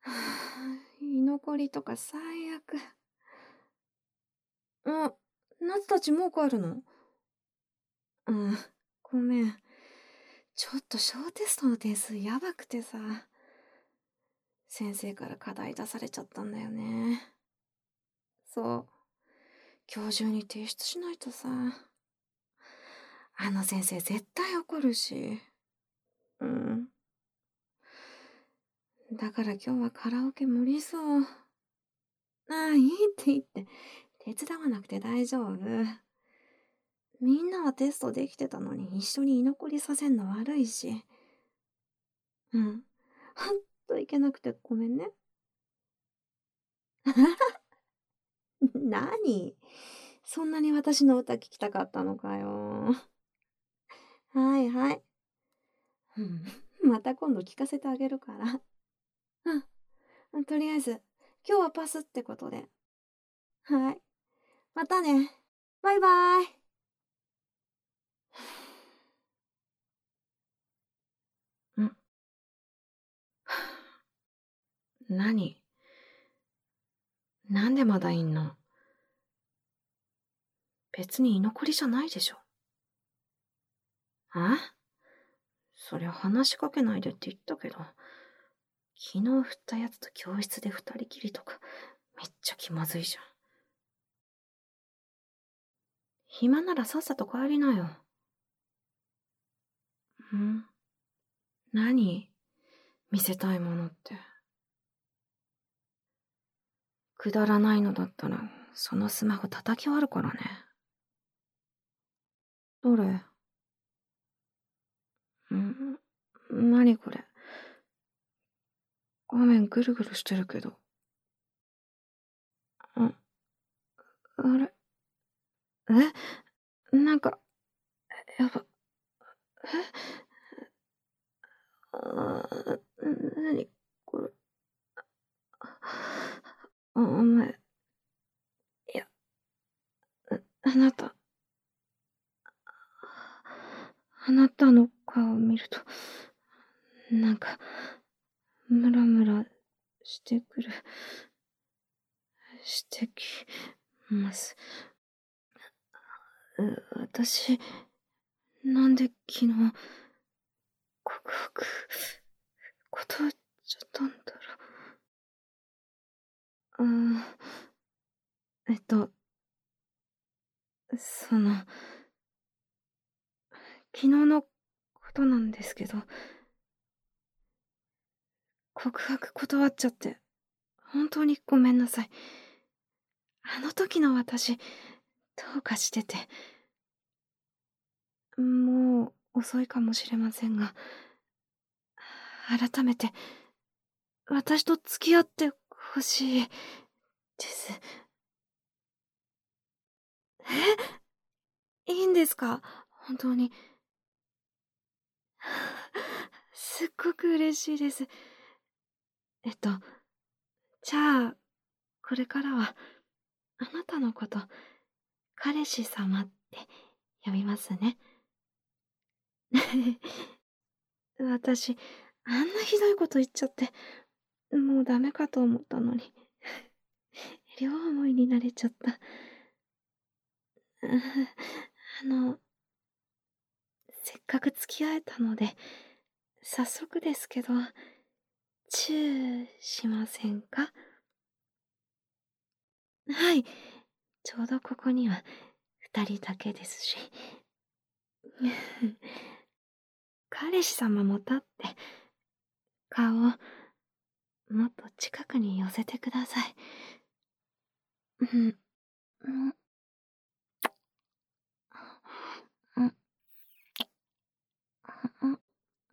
居残りとか最悪。あ、夏たちもう帰るの？うん、ごめん。ちょっと小テストの点数やばくてさ。先生から課題出されちゃったんだよね。そう。今日中に提出しないとさ。あの先生絶対怒るし。うん。だから今日はカラオケ無理そう。ああ、いいっていいって。手伝わなくて大丈夫。みんなはテストできてたのに一緒に居残りさせんの悪いし。うん。ほんといけなくてごめんね。何？そんなに私の歌聞きたかったのかよ。はいはい。うん。また今度聞かせてあげるから。うん。とりあえず、今日はパスってことで。はい。またね。バイバイ。ん？何？なんでまだいんの？別に居残りじゃないでしょ。あ？そりゃ話しかけないでって言ったけど、昨日振ったやつと教室で二人きりとか、めっちゃ気まずいじゃん。暇ならさっさと帰りなよ。ん？何？見せたいものって。くだらないのだったら、そのスマホ叩き割るからね。どれ？何これ？画面ぐるぐるしてるけど。あれ？なんか、やば。なにこれ。お前、いや、あなた、あなたの顔を見ると、なんか、ムラムラしてくる。してきます。私、なんで昨日、告白、断っちゃったんだろう。えっと、その、昨日のことなんですけど、告白断っちゃって、本当にごめんなさい。あの時の私、どうかしてて。もう遅いかもしれませんが、改めて、私と付き合ってほしいです。いいんですか？本当に。すっごく嬉しいです。えっと、じゃあ、これからは、あなたのこと、彼氏様って呼びますね。私、あんなひどいこと言っちゃって、もうダメかと思ったのに。両思いになれちゃった。あの、せっかく付き合えたので、早速ですけど、チューしませんか？はい。ちょうどここには二人だけですし。彼氏様も立って、顔をもっと近くに寄せてください。うん、うん、うん、うん。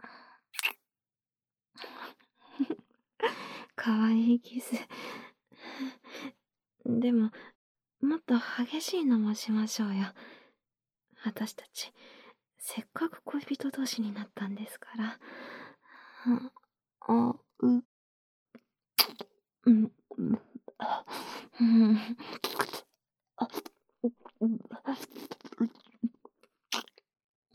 かわいいキス。でも、もっと激しいのもしましょうよ。私たち、せっかく恋人同士になったんですから。あ、うん、うん、うん、あ、うん、うん、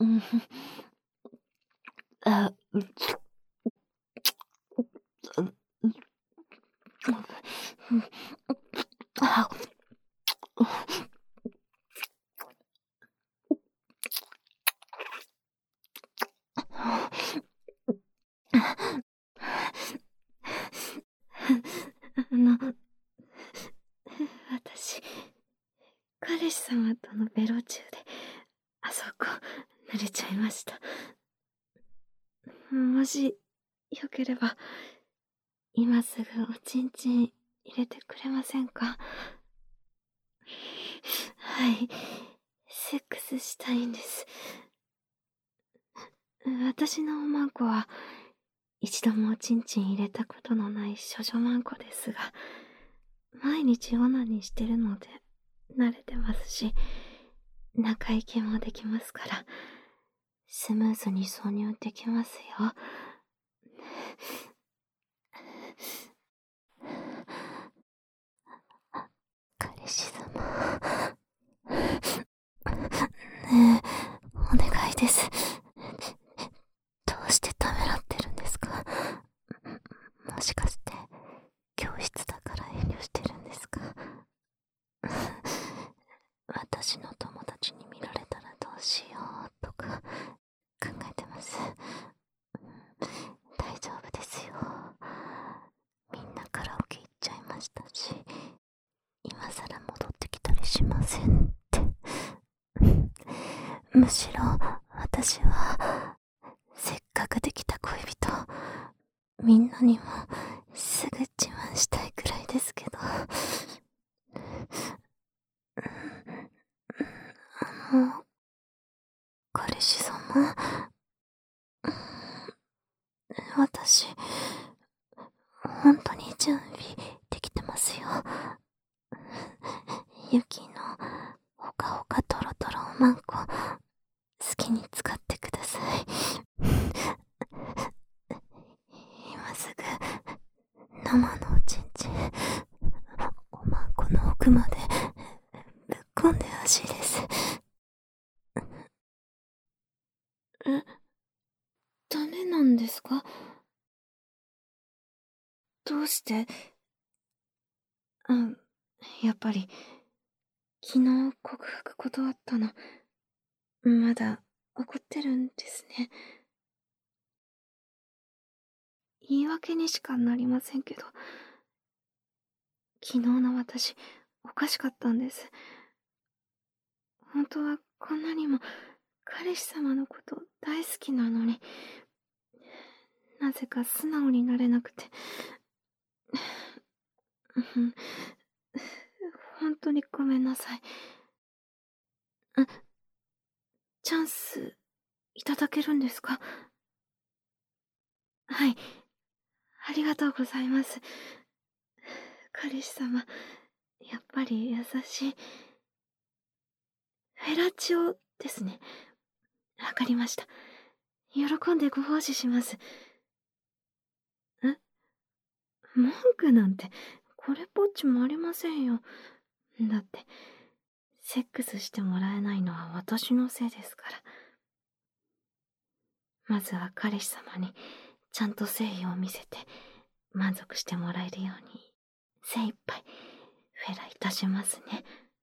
あ、うん、 あ私、彼氏様とのベロ中で、あそこ、濡れちゃいました。もし、よければ、今すぐおちんちん入れてくれませんか？はい、セックスしたいんです。私のおまんこは、一度もおちんちん入れたことのない処女まんこですが、毎日オナニーしてるので、慣れてますし、中行きもできますから、スムーズに挿入できますよ。彼氏様。ねえ、お願いです。どうしてためらってるんですか？もしかして、教室だから遠慮してるんですか？私の友達に見られたらどうしようとか考えてます。大丈夫ですよ。みんなカラオケ行っちゃいましたし、今さら戻ってきたりしませんって。むしろ私はせっかくできた恋人、みんなにもすぐ自慢したいくらいですけど。彼氏様、私本当に準備できてますよ。ユキのほかほかトロトロおまんこ、好きに使ってください。今すぐ生のおちんちん、おまんこの奥までぶっこんでほしいです。ダメなんですか？どうして？やっぱり、昨日告白断ったの、まだ怒ってるんですね。言い訳にしかなりませんけど、昨日の私、おかしかったんです。本当はこんなにも彼氏様のこと大好きなのに、なぜか素直になれなくて。本当にごめんなさい。チャンスいただけるんですか？はい。ありがとうございます。彼氏様、やっぱり優しい。フェラチオですね。わかりました。喜んでご奉仕します。文句なんて、これっぽっちもありませんよ。だって、セックスしてもらえないのは私のせいですから。まずは彼氏様に、ちゃんと誠意を見せて、満足してもらえるように、精一杯、フェラいたしますね。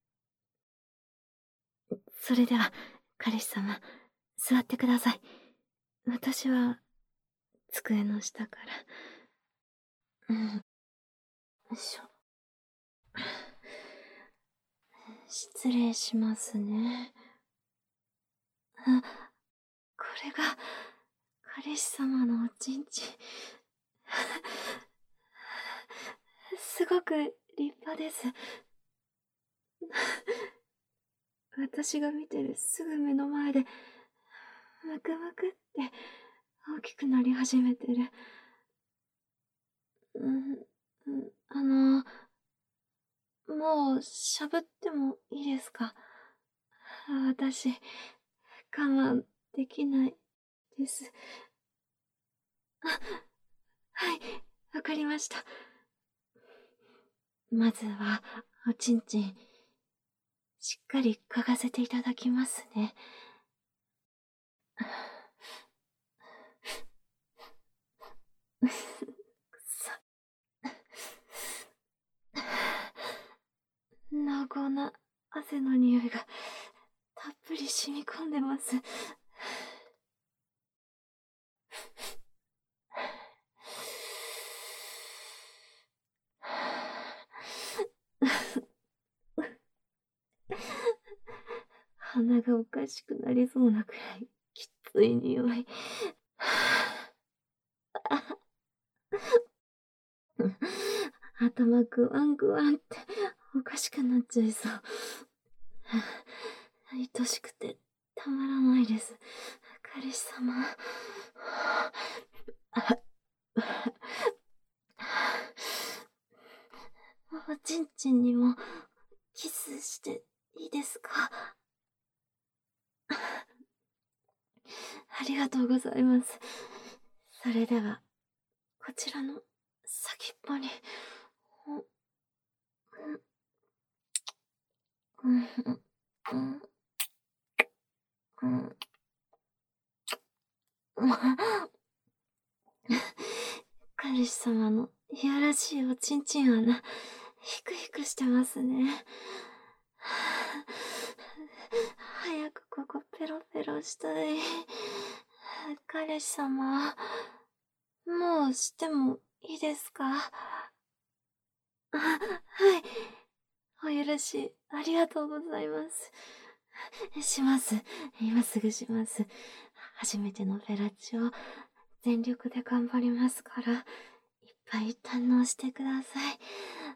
それでは、彼氏様、座ってください。私は、机の下から。よいしょ。失礼しますね。これが、彼氏様のおちんちん。すごく立派です。私が見てるすぐ目の前で、むくむくって大きくなり始めてる。もうしゃぶってもいいですか？私、我慢できないです。はい、わかりました。まずは、おちんちん、しっかり嗅がせていただきますね。 生の匂いがたっぷり染み込んでます。鼻がおかしくなりそうなくらいきつい匂い。頭グワングワンっておかしくなっちゃいそう。愛しくてたまらないです。彼氏様。おちんちんにもキスしていいですか？ありがとうございます。それでは、こちらの先っぽに、彼氏様のいやらしいおちんちん穴、ヒクヒクしてますね。早くここペロペロしたい。彼氏様、もうしてもいいですか？はい。お許し、ありがとうございます。します。今すぐします。初めてのフェラチオ、全力で頑張りますから、いっぱい堪能してください。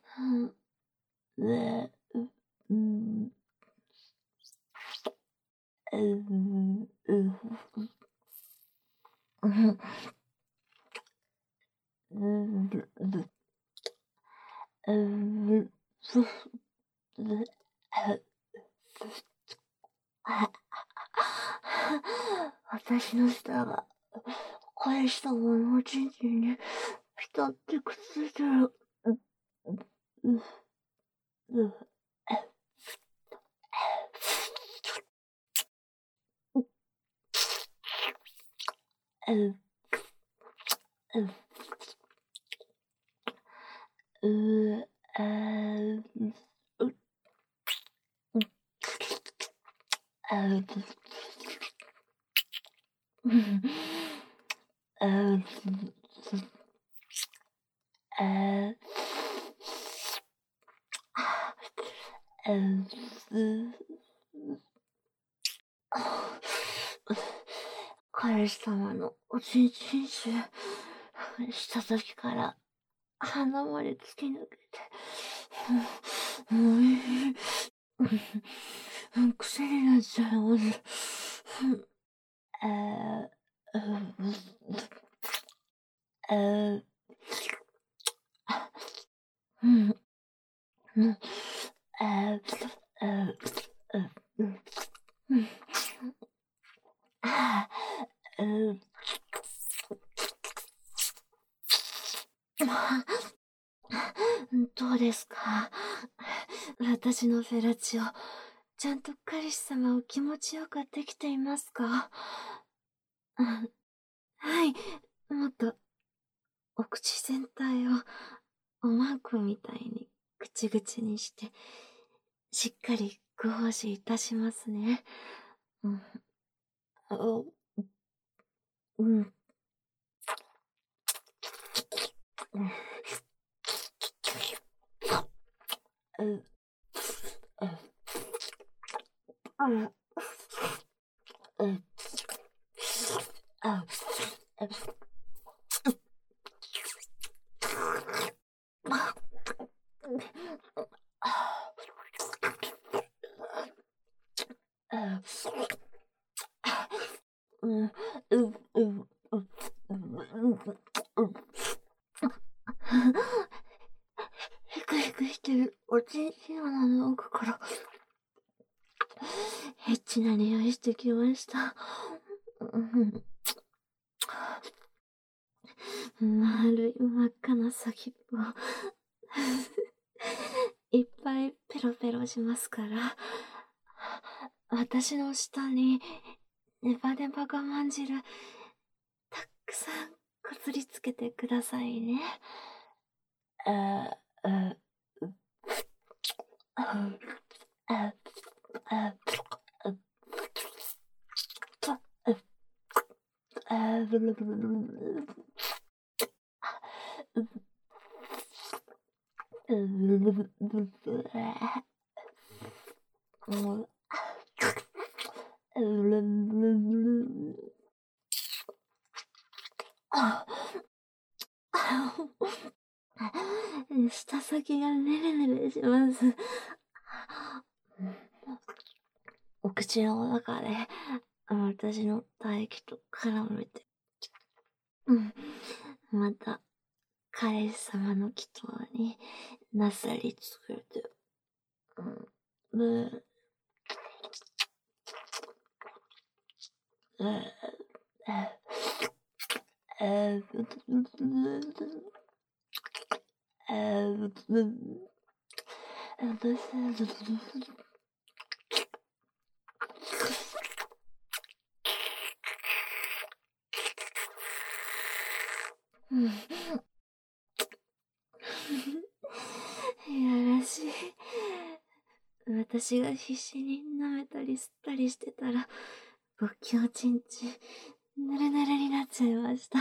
私の舌が彼氏様のおちんちんにピタってくっついてる。彼氏様のおちんちん臭した時から鼻まで突き抜けて、おいしい。癖になっちゃいます。どうですか？私のフェラチオ、ちゃんと彼氏様を気持ちよくできていますか？はい、もっとお口全体をおまんこみたいにぐちぐちにして、しっかりご奉仕いたしますね。うん。ヒクヒクしてるおちんちん穴の奥からエッチな匂いしてきました。丸い真っ赤な先っぽいっぱいペロペロしますから、私の下にネバネバ我慢汁たくさんこすりつけてくださいね。 舌先がネレネレします。お口の中で私の唾液と絡めて、また彼氏様の祈祷になさりつけて、いやらしい。私が必死に舐めたり吸ったりしてたら、勃起おちんちぬるぬるになっちゃいました。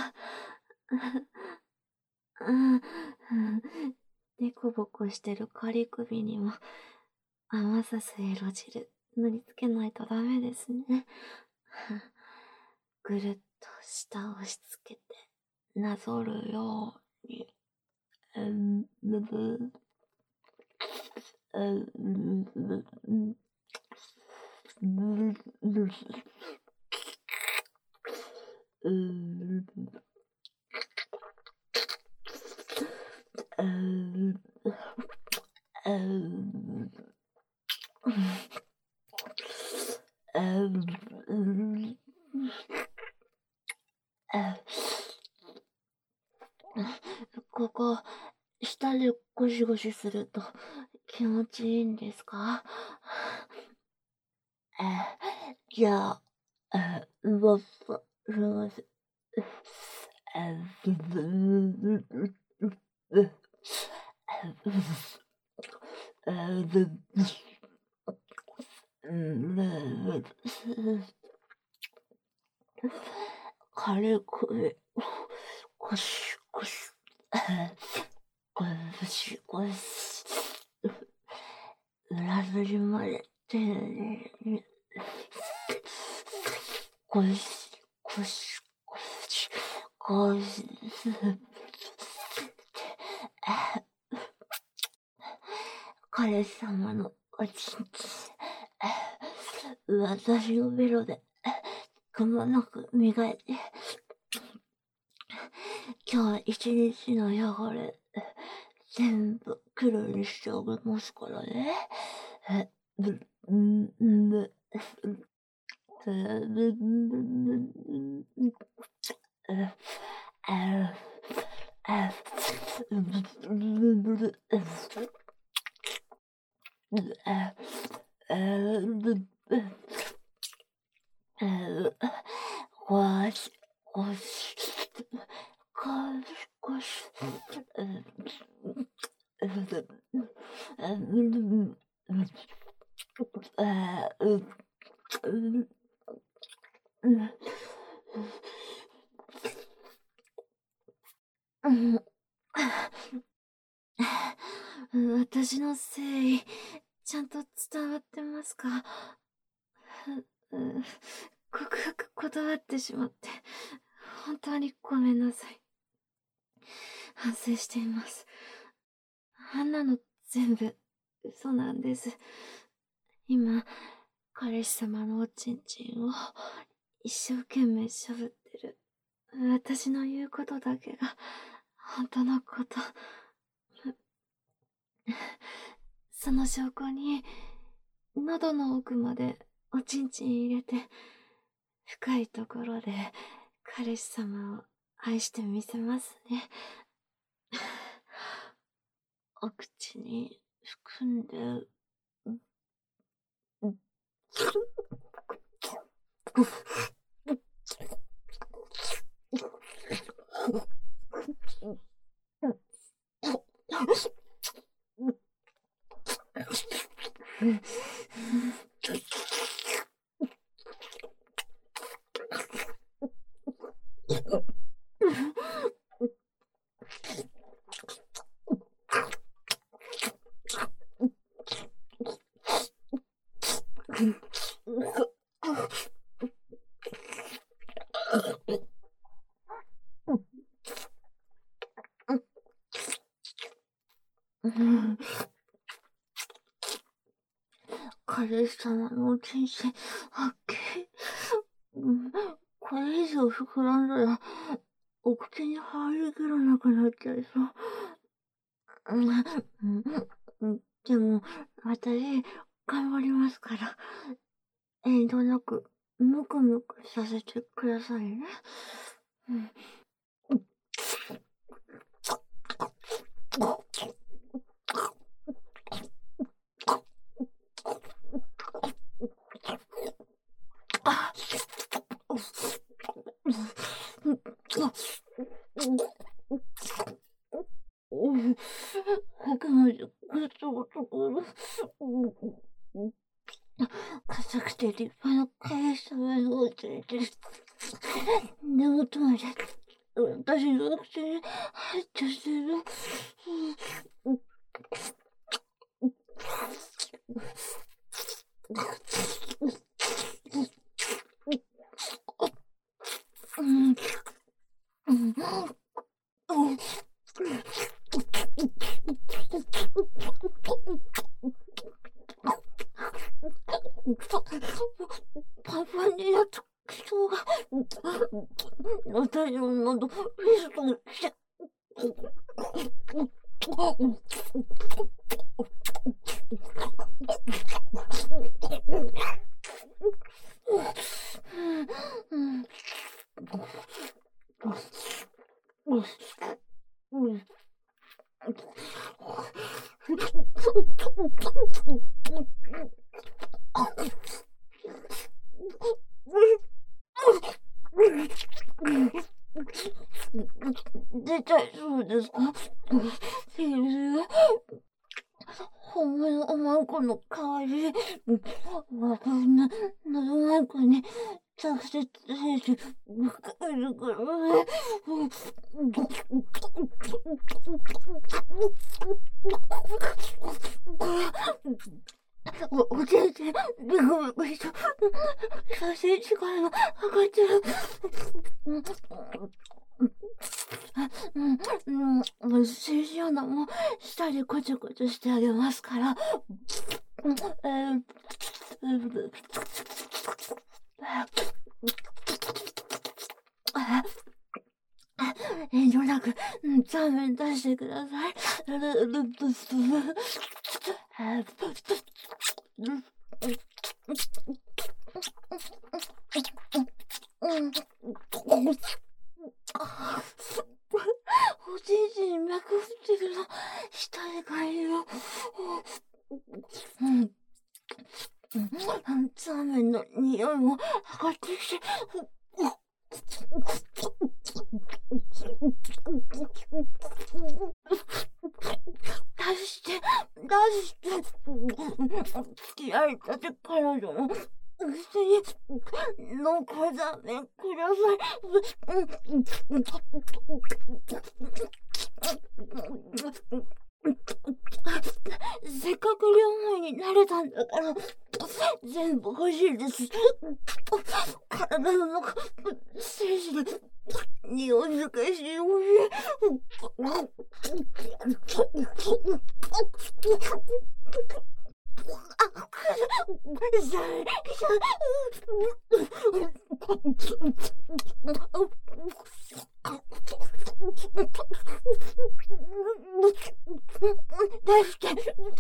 でこぼこしてる仮首にも甘さす色汁塗りつけないとダメですね。ぐるっと下を押し付けてなぞるように。ここ、舌でゴシゴシすると気持ちいいんですか？じゃあ、うわっさ、軽く、ゴシゴシ、ゴシゴシ、裏筋まで丁寧に、ゴシゴシゴシゴシ、彼氏様のおちんち、私のベロでくまなく磨いて、今日一日の汚れ全部黒にしてあげますからね。ゴシゴシゴシゴシ、私の誠意、ちゃんと伝わってますか？告白断ってしまって、本当にごめんなさい。反省しています。あんなの全部嘘なんです。今、彼氏様のおちんちんを一生懸命しゃぶってる私の言うことだけが本当のこと。その証拠に、喉の奥までおちんちん入れて、深いところで彼氏様を愛してみせますね。お口に含んで、 彼氏様の人生、はっきり。これ以上膨らんだら、お口に入りきらなくなっちゃいそう。でも、私、頑張りますから、遠慮なく、むくむくさせてくださいね。僕の靴をところ、硬くて立派な返した目が落ちて、根元まで私の口に入っちゃってる。パパになった人が、私の喉、フィストして、出ちゃいそうですか？本物のマンコの代わり、私の喉マンコに直接精子かえるからね。おじいちゃん、ビクビクして、写真力が上がってる。精子穴も下でこちょこちょしてあげますから。遠慮なく、残面出してください。おじいじに脈打ってるの、下で借りるよ。ザーメンの匂いも上がってきて、出して、付き合いたて彼女のくせに、濃厚ザーメンください。せっかく両思いになれたんだから、全部欲しいです。体の中、精子で、匂いづかしい欲しい。出して、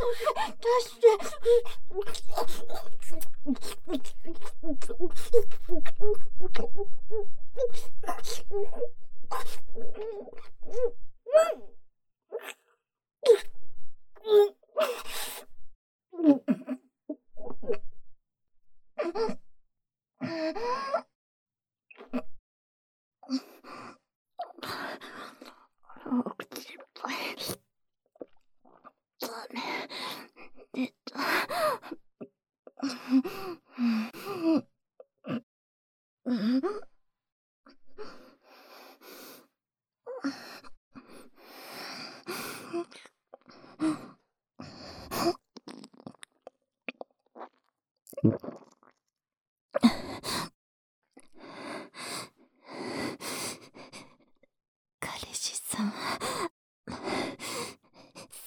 お口いっぱい。ダメ。出た。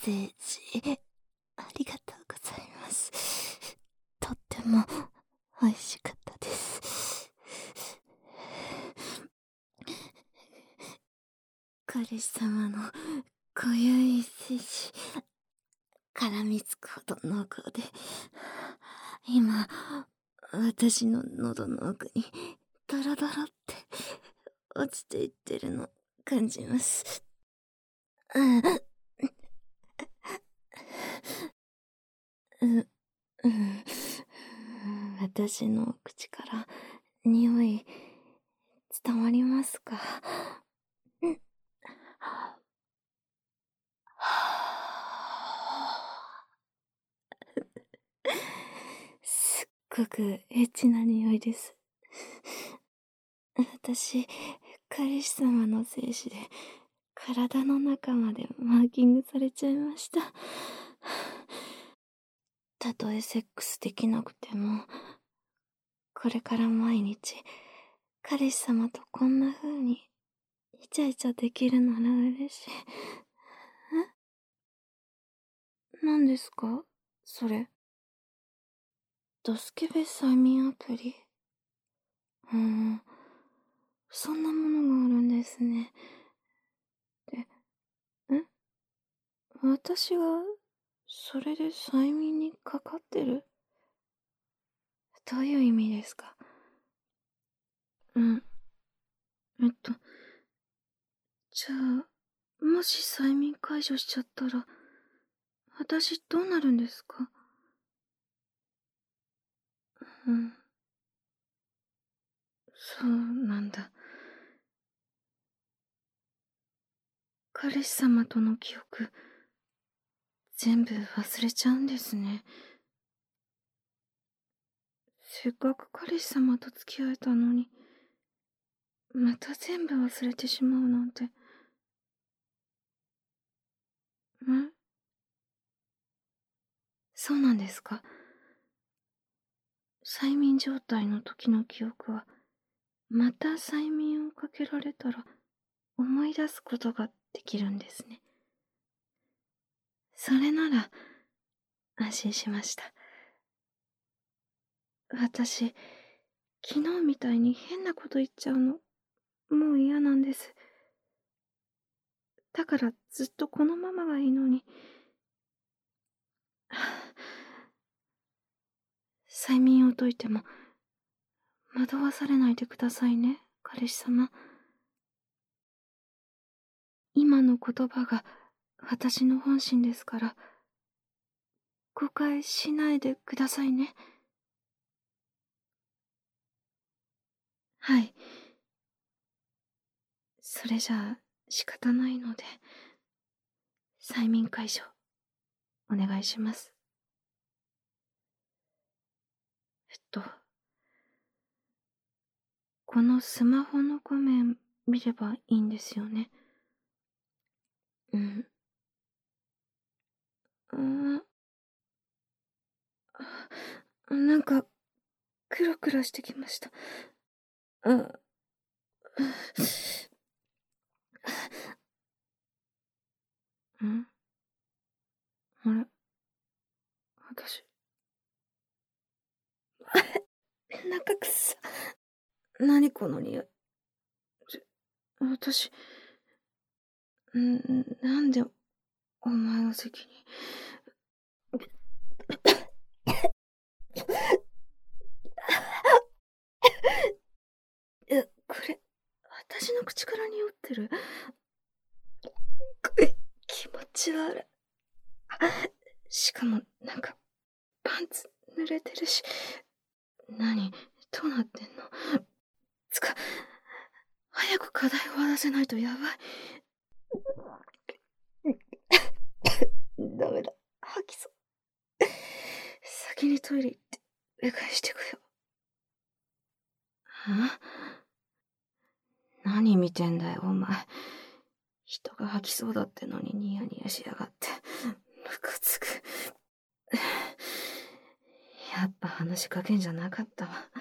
ージ、ありがとうございます。とっても美味しかったです。彼氏様の濃ゆい精子、絡みつくほど濃厚で、今、私の喉の奥にドロドロって落ちていってるの感じます。私の口から匂い伝わりますか？すっごくエッチな匂いです。私、彼氏様の精子で体の中までマーキングされちゃいました。たとえセックスできなくても、これから毎日、彼氏様とこんな風にイチャイチャできるなら嬉しい。何ですかそれ。ドスケベ催眠アプリ。そんなものがあるんですね。で、私が、それで催眠にかかってる？どういう意味ですか？じゃあ、もし催眠解除しちゃったら、私どうなるんですか？そうなんだ。彼氏様との記憶、全部忘れちゃうんですね。せっかく彼氏様と付き合えたのに、また全部忘れてしまうなんて。そうなんですか？催眠状態の時の記憶は、また催眠をかけられたら、思い出すことができるんですね。それなら、安心しました。私、昨日みたいに変なこと言っちゃうの、もう嫌なんです。だからずっとこのままがいいのに。催眠を解いても、惑わされないでくださいね、彼氏様。今の言葉が私の本心ですから、誤解しないでくださいね。はい。それじゃあ仕方ないので、催眠解除、お願いします。このスマホの画面見ればいいんですよね。うん。なんか、クラクラしてきました。あ、あれ私、中くさ。何この匂い。私、なんで、お前が席に。これ、私の口から匂ってる？気持ち悪い。しかも、なんか、パンツ濡れてるし。何？どうなってんの？早く課題終わらせないとやばい。ダメだ。吐きそう。先にトイレ行って、うがいしてくよ。何見てんだよ、お前。人が吐きそうだってのにニヤニヤしやがって。ムカつく。やっぱ話しかけんじゃなかったわ。